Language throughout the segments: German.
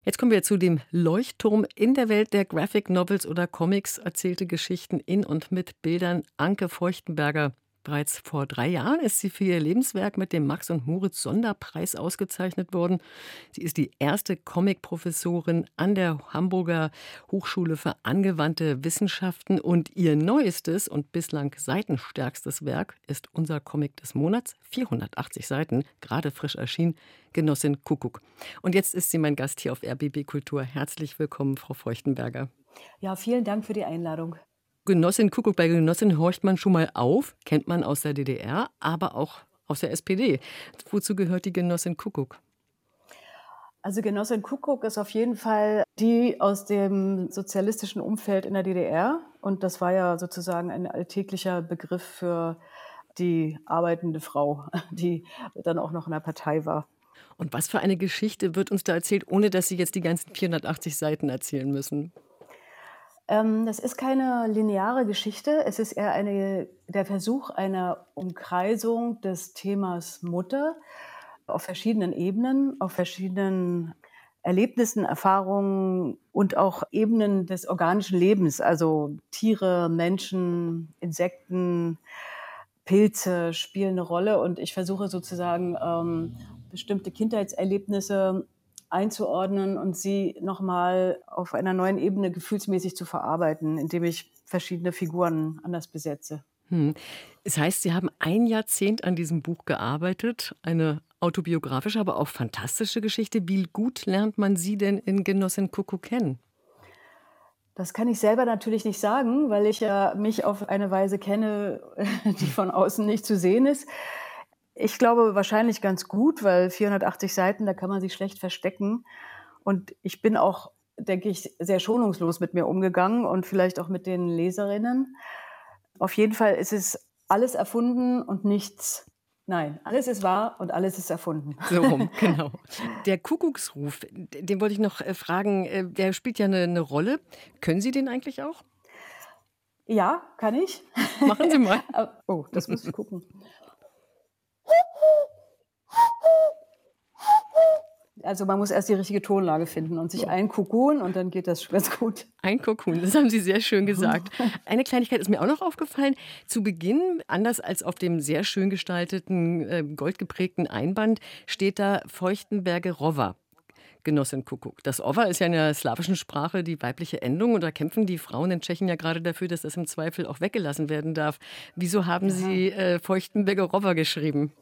Jetzt kommen wir zu dem Leuchtturm in der Welt der Graphic Novels oder Comics, erzählte Geschichten in und mit Bildern. Anke Feuchtenberger. Bereits vor 3 Jahren ist sie für ihr Lebenswerk mit dem Max- und Moritz-Sonderpreis ausgezeichnet worden. Sie ist die erste Comic-Professorin an der Hamburger Hochschule für angewandte Wissenschaften und ihr neuestes und bislang seitenstärkstes Werk ist unser Comic des Monats, 480 Seiten, gerade frisch erschienen, Genossin Kuckuck. Und jetzt ist sie mein Gast hier auf RBB Kultur. Herzlich willkommen, Frau Feuchtenberger. Ja, vielen Dank für die Einladung. Genossin Kuckuck, bei Genossin horcht man schon mal auf, kennt man aus der DDR, aber auch aus der SPD. Wozu gehört die Genossin Kuckuck? Also Genossin Kuckuck ist auf jeden Fall die aus dem sozialistischen Umfeld in der DDR. Und das war ja sozusagen ein alltäglicher Begriff für die arbeitende Frau, die dann auch noch in der Partei war. Und was für eine Geschichte wird uns da erzählt, ohne dass Sie jetzt die ganzen 480 Seiten erzählen müssen? Das ist keine lineare Geschichte. Es ist eher der Versuch einer Umkreisung des Themas Mutter auf verschiedenen Ebenen, auf verschiedenen Erlebnissen, Erfahrungen und auch Ebenen des organischen Lebens, also Tiere, Menschen, Insekten, Pilze spielen eine Rolle und ich versuche sozusagen, bestimmte Kindheitserlebnisse einzuordnen und sie nochmal auf einer neuen Ebene gefühlsmäßig zu verarbeiten, indem ich verschiedene Figuren anders besetze. Hm. Es heißt, Sie haben ein Jahrzehnt an diesem Buch gearbeitet, eine autobiografische, aber auch fantastische Geschichte. Wie gut lernt man Sie denn in Genossin Kuckuck kennen? Das kann ich selber natürlich nicht sagen, weil ich ja mich auf eine Weise kenne, die von außen nicht zu sehen ist. Ich glaube wahrscheinlich ganz gut, weil 480 Seiten, da kann man sich schlecht verstecken. Und ich bin auch, denke ich, sehr schonungslos mit mir umgegangen und vielleicht auch mit den Leserinnen. Auf jeden Fall ist es alles erfunden und nichts. Nein, alles ist wahr und alles ist erfunden. So rum, genau. Der Kuckucksruf, den wollte ich noch, fragen, der spielt ja eine Rolle. Können Sie den eigentlich auch? Ja, kann ich. Machen Sie mal. Oh, das muss ich gucken. Also man muss erst die richtige Tonlage finden und sich So, einkuckuhen und dann geht das ganz gut. ein Kokon, das haben Sie sehr schön gesagt. Eine Kleinigkeit ist mir auch noch aufgefallen. Zu Beginn, anders als auf dem sehr schön gestalteten, goldgeprägten Einband, steht da Feuchtenberger Rover. Genossin Kuckuck. Das Owa ist ja in der slawischen Sprache die weibliche Endung und da kämpfen die Frauen in Tschechien ja gerade dafür, dass das im Zweifel auch weggelassen werden darf. Wieso haben Ja. Sie Feuchtenberger Rover geschrieben?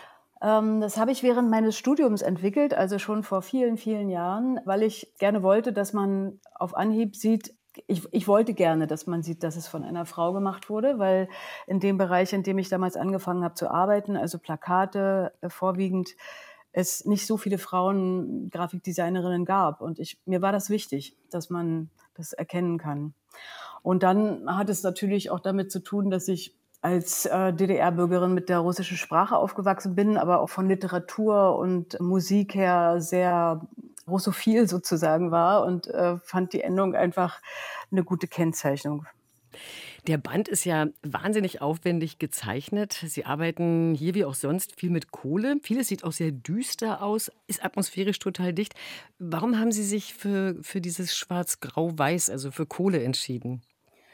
Das habe ich während meines Studiums entwickelt, also schon vor vielen, vielen Jahren, weil ich gerne wollte, dass man auf Anhieb sieht, ich wollte gerne, dass man sieht, dass es von einer Frau gemacht wurde, weil in dem Bereich, in dem ich damals angefangen habe zu arbeiten, also Plakate vorwiegend, es nicht so viele Frauen Grafikdesignerinnen gab. Und mir war das wichtig, dass man das erkennen kann. Und dann hat es natürlich auch damit zu tun, dass ich als DDR-Bürgerin mit der russischen Sprache aufgewachsen bin, aber auch von Literatur und Musik her sehr russophil sozusagen war und fand die Endung einfach eine gute Kennzeichnung. Der Band ist ja wahnsinnig aufwendig gezeichnet. Sie arbeiten hier wie auch sonst viel mit Kohle. Vieles sieht auch sehr düster aus, ist atmosphärisch total dicht. Warum haben Sie sich für dieses Schwarz-Grau-Weiß, also für Kohle entschieden?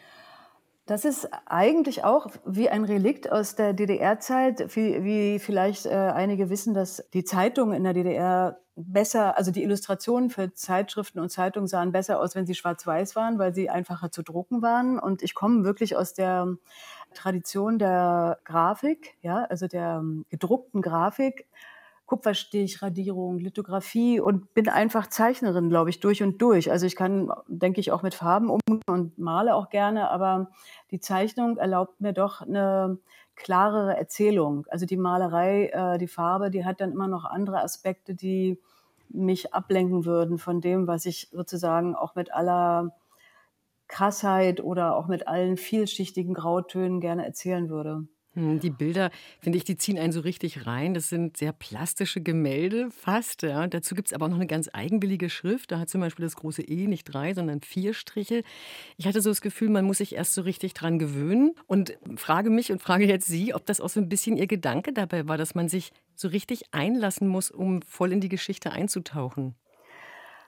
Das ist eigentlich auch wie ein Relikt aus der DDR-Zeit, wie vielleicht einige wissen, dass die Zeitungen in der DDR besser, also die Illustrationen für Zeitschriften und Zeitungen sahen besser aus, wenn sie schwarz-weiß waren, weil sie einfacher zu drucken waren. Und ich komme wirklich aus der Tradition der Grafik, ja, also der gedruckten Grafik. Kupferstich, Radierung, Lithografie und bin einfach Zeichnerin, glaube ich, durch und durch. Also ich kann, denke ich, auch mit Farben umgehen und male auch gerne, aber die Zeichnung erlaubt mir doch eine klarere Erzählung. Also die Malerei, die Farbe, die hat dann immer noch andere Aspekte, die mich ablenken würden von dem, was ich sozusagen auch mit aller Krassheit oder auch mit allen vielschichtigen Grautönen gerne erzählen würde. Die Bilder, finde ich, die ziehen einen so richtig rein. Das sind sehr plastische Gemälde fast, ja. Dazu gibt's aber auch noch eine ganz eigenwillige Schrift. Da hat zum Beispiel das große E nicht 3, sondern 4 Striche. Ich hatte so das Gefühl, man muss sich erst so richtig dran gewöhnen und frage mich und frage jetzt Sie, ob das auch so ein bisschen Ihr Gedanke dabei war, dass man sich so richtig einlassen muss, um voll in die Geschichte einzutauchen?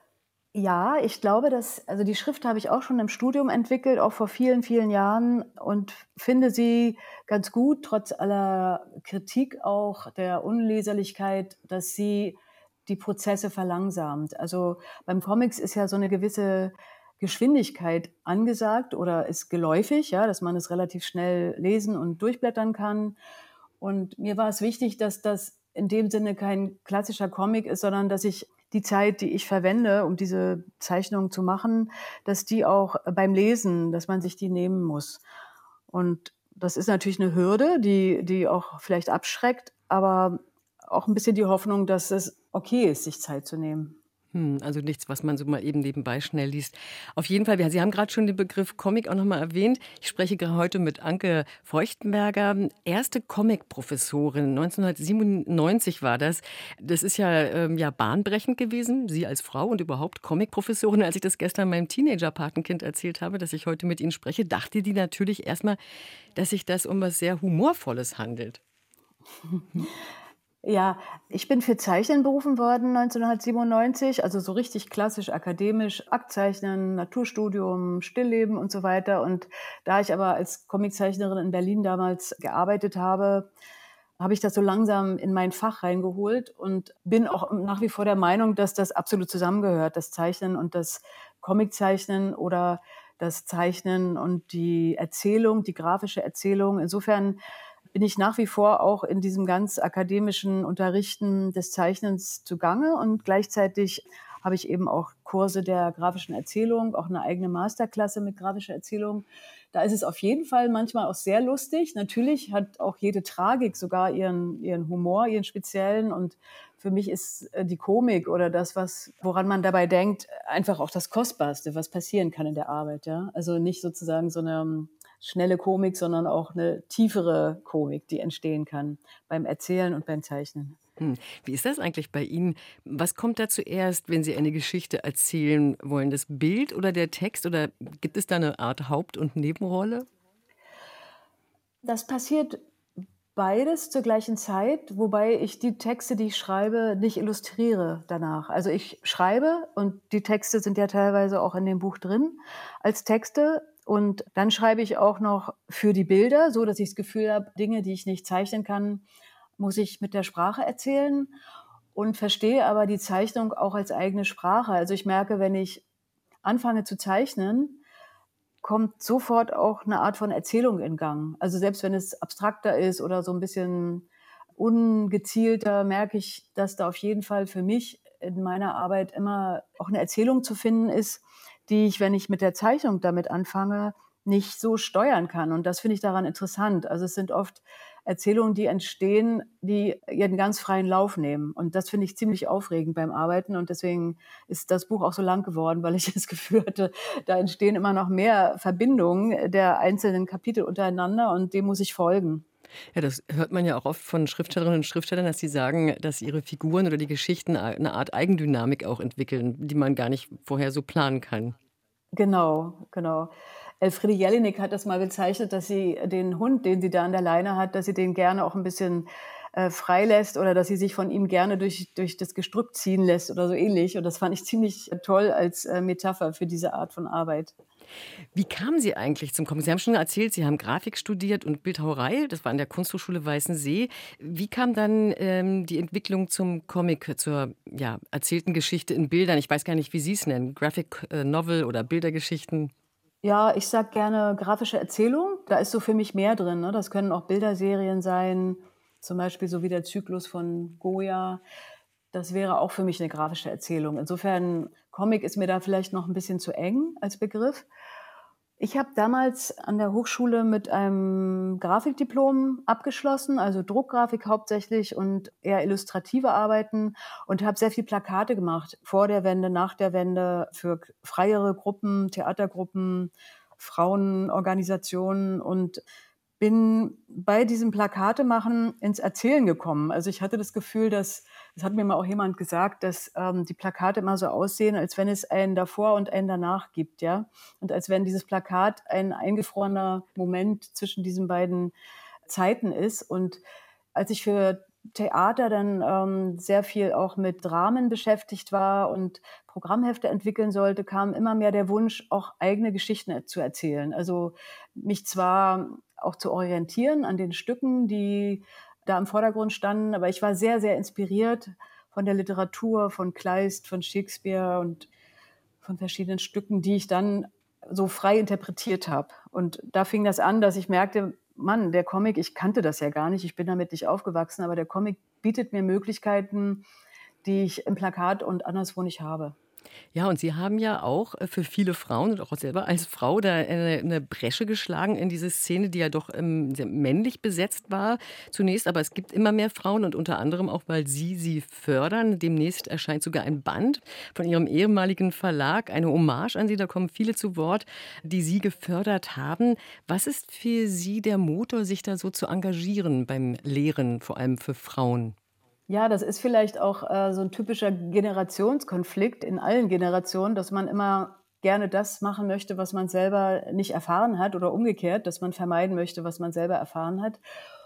Ja, ich glaube, also die Schrift habe ich auch schon im Studium entwickelt, auch vor vielen, vielen Jahren und finde sie ganz gut, trotz aller Kritik auch der Unleserlichkeit, dass sie die Prozesse verlangsamt. Also beim Comics ist ja so eine gewisse Geschwindigkeit angesagt oder ist geläufig, ja, dass man es relativ schnell lesen und durchblättern kann. Und mir war es wichtig, dass das in dem Sinne kein klassischer Comic ist, sondern dass ich die Zeit, die ich verwende, um diese Zeichnungen zu machen, dass die auch beim Lesen, dass man sich die nehmen muss. Und das ist natürlich eine Hürde, die auch vielleicht abschreckt, aber auch ein bisschen die Hoffnung, dass es okay ist, sich Zeit zu nehmen. Also nichts, was man so mal eben nebenbei schnell liest. Auf jeden Fall, Sie haben gerade schon den Begriff Comic auch noch mal erwähnt. Ich spreche heute mit Anke Feuchtenberger, erste Comic-Professorin. 1997 war das. Das ist ja bahnbrechend gewesen, Sie als Frau und überhaupt Comic-Professorin. Als ich das gestern meinem Teenager-Patenkind erzählt habe, dass ich heute mit Ihnen spreche, dachte die natürlich erstmal, dass sich das um was sehr Humorvolles handelt. Ja, ich bin für Zeichnen berufen worden 1997, also so richtig klassisch akademisch, Aktzeichnen, Naturstudium, Stillleben und so weiter. Und da ich aber als Comiczeichnerin in Berlin damals gearbeitet habe, habe ich das so langsam in mein Fach reingeholt und bin auch nach wie vor der Meinung, dass das absolut zusammengehört, das Zeichnen und das Comiczeichnen oder das Zeichnen und die Erzählung, die grafische Erzählung. Insofern bin ich nach wie vor auch in diesem ganz akademischen Unterrichten des Zeichnens zugange und gleichzeitig habe ich eben auch Kurse der grafischen Erzählung, auch eine eigene Masterklasse mit grafischer Erzählung. Da ist es auf jeden Fall manchmal auch sehr lustig. Natürlich hat auch jede Tragik sogar ihren Humor, ihren speziellen. Und für mich ist die Komik oder das, woran man dabei denkt, einfach auch das Kostbarste, was passieren kann in der Arbeit. Ja? Also nicht sozusagen so eine schnelle Komik, sondern auch eine tiefere Komik, die entstehen kann beim Erzählen und beim Zeichnen. Wie ist das eigentlich bei Ihnen? Was kommt da zuerst, wenn Sie eine Geschichte erzählen wollen? Das Bild oder der Text oder gibt es da eine Art Haupt- und Nebenrolle? Das passiert beides zur gleichen Zeit, wobei ich die Texte, die ich schreibe, nicht illustriere danach. Also ich schreibe und die Texte sind ja teilweise auch in dem Buch drin als Texte. Und dann schreibe ich auch noch für die Bilder, so dass ich das Gefühl habe, Dinge, die ich nicht zeichnen kann, muss ich mit der Sprache erzählen und verstehe aber die Zeichnung auch als eigene Sprache. Also ich merke, wenn ich anfange zu zeichnen, kommt sofort auch eine Art von Erzählung in Gang. Also, selbst wenn es abstrakter ist oder so ein bisschen ungezielter, merke ich, dass da auf jeden Fall für mich in meiner Arbeit immer auch eine Erzählung zu finden ist, die ich, wenn ich mit der Zeichnung damit anfange, nicht so steuern kann. Und das finde ich daran interessant. Also, es sind oft Erzählungen, die entstehen, die ihren ganz freien Lauf nehmen. Und das finde ich ziemlich aufregend beim Arbeiten. Und deswegen ist das Buch auch so lang geworden, weil ich das Gefühl hatte, da entstehen immer noch mehr Verbindungen der einzelnen Kapitel untereinander und dem muss ich folgen. Ja, das hört man ja auch oft von Schriftstellerinnen und Schriftstellern, dass sie sagen, dass ihre Figuren oder die Geschichten eine Art Eigendynamik auch entwickeln, die man gar nicht vorher so planen kann. Genau, genau. Elfriede Jelinek hat das mal bezeichnet, dass sie den Hund, den sie da an der Leine hat, dass sie den gerne auch ein bisschen, freilässt oder dass sie sich von ihm gerne durch das Gestrüpp ziehen lässt oder so ähnlich. Und das fand ich ziemlich toll als, Metapher für diese Art von Arbeit. Wie kamen Sie eigentlich zum Comic? Sie haben schon erzählt, Sie haben Grafik studiert und Bildhauerei, das war an der Kunsthochschule Weißensee. Wie kam dann, die Entwicklung zum Comic, zur, ja, erzählten Geschichte in Bildern? Ich weiß gar nicht, wie Sie es nennen, Graphic, Novel oder Bildergeschichten? Ja, ich sage gerne grafische Erzählung. Da ist so für mich mehr drin, ne? Das können auch Bilderserien sein, zum Beispiel so wie der Zyklus von Goya. Das wäre auch für mich eine grafische Erzählung. Insofern, Comic ist mir da vielleicht noch ein bisschen zu eng als Begriff. Ich habe damals an der Hochschule mit einem Grafikdiplom abgeschlossen, also Druckgrafik hauptsächlich und eher illustrative Arbeiten und habe sehr viel Plakate gemacht, vor der Wende, nach der Wende, für freiere Gruppen, Theatergruppen, Frauenorganisationen und bin bei diesem Plakatemachen ins Erzählen gekommen. Also, ich hatte das Gefühl, das hat mir mal auch jemand gesagt, dass, die Plakate immer so aussehen, als wenn es einen davor und einen danach gibt, ja? Und als wenn dieses Plakat ein eingefrorener Moment zwischen diesen beiden Zeiten ist. Und als ich für Theater dann sehr viel auch mit Dramen beschäftigt war und Programmhefte entwickeln sollte, kam immer mehr der Wunsch, auch eigene Geschichten zu erzählen. Also mich zwar auch zu orientieren an den Stücken, die da im Vordergrund standen, aber ich war sehr, sehr inspiriert von der Literatur, von Kleist, von Shakespeare und von verschiedenen Stücken, die ich dann so frei interpretiert habe. Und da fing das an, dass ich merkte, Mann, der Comic, ich kannte das ja gar nicht, ich bin damit nicht aufgewachsen, aber der Comic bietet mir Möglichkeiten, die ich im Plakat und anderswo nicht habe. Ja, und Sie haben ja auch für viele Frauen und auch selber als Frau da eine Bresche geschlagen in diese Szene, die ja doch, sehr männlich besetzt war zunächst, aber es gibt immer mehr Frauen und unter anderem auch, weil Sie sie fördern. Demnächst erscheint sogar ein Band von Ihrem ehemaligen Verlag, eine Hommage an Sie. Da kommen viele zu Wort, die Sie gefördert haben. Was ist für Sie der Motor, sich da so zu engagieren beim Lehren, vor allem für Frauen? Ja, das ist vielleicht auch, so 'n typischer Generationskonflikt in allen Generationen, dass man immer gerne das machen möchte, was man selber nicht erfahren hat oder umgekehrt, dass man vermeiden möchte, was man selber erfahren hat.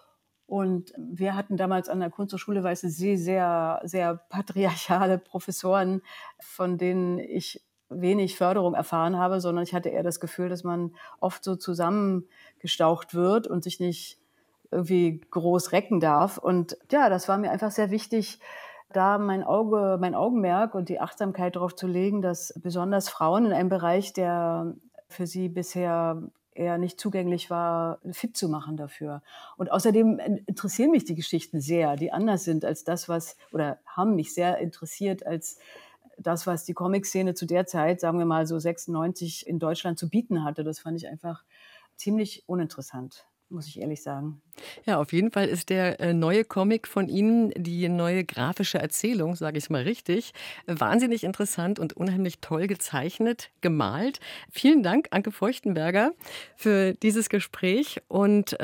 Und wir hatten damals an der Kunsthochschule, weißt du, sehr, sehr patriarchale Professoren, von denen ich wenig Förderung erfahren habe, sondern ich hatte eher das Gefühl, dass man oft so zusammengestaucht wird und sich nicht irgendwie groß recken darf. Und ja, das war mir einfach sehr wichtig, da mein Augenmerk und die Achtsamkeit darauf zu legen, dass besonders Frauen in einem Bereich, der für sie bisher eher nicht zugänglich war, fit zu machen dafür. Und außerdem interessieren mich die Geschichten sehr, die anders sind als das, was oder haben mich sehr interessiert als das, was die Comic-Szene zu der Zeit, sagen wir mal so 96 in Deutschland zu bieten hatte. Das fand ich einfach ziemlich uninteressant, muss ich ehrlich sagen. Ja, auf jeden Fall ist der, neue Comic von Ihnen, die neue grafische Erzählung, sage ich mal richtig, wahnsinnig interessant und unheimlich toll gezeichnet, gemalt. Vielen Dank, Anke Feuchtenberger, für dieses Gespräch und,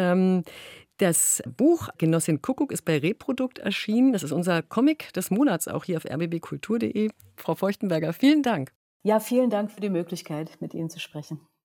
das Buch Genossin Kuckuck ist bei Reprodukt erschienen. Das ist unser Comic des Monats auch hier auf rbbkultur.de. Frau Feuchtenberger, vielen Dank. Ja, vielen Dank für die Möglichkeit, mit Ihnen zu sprechen.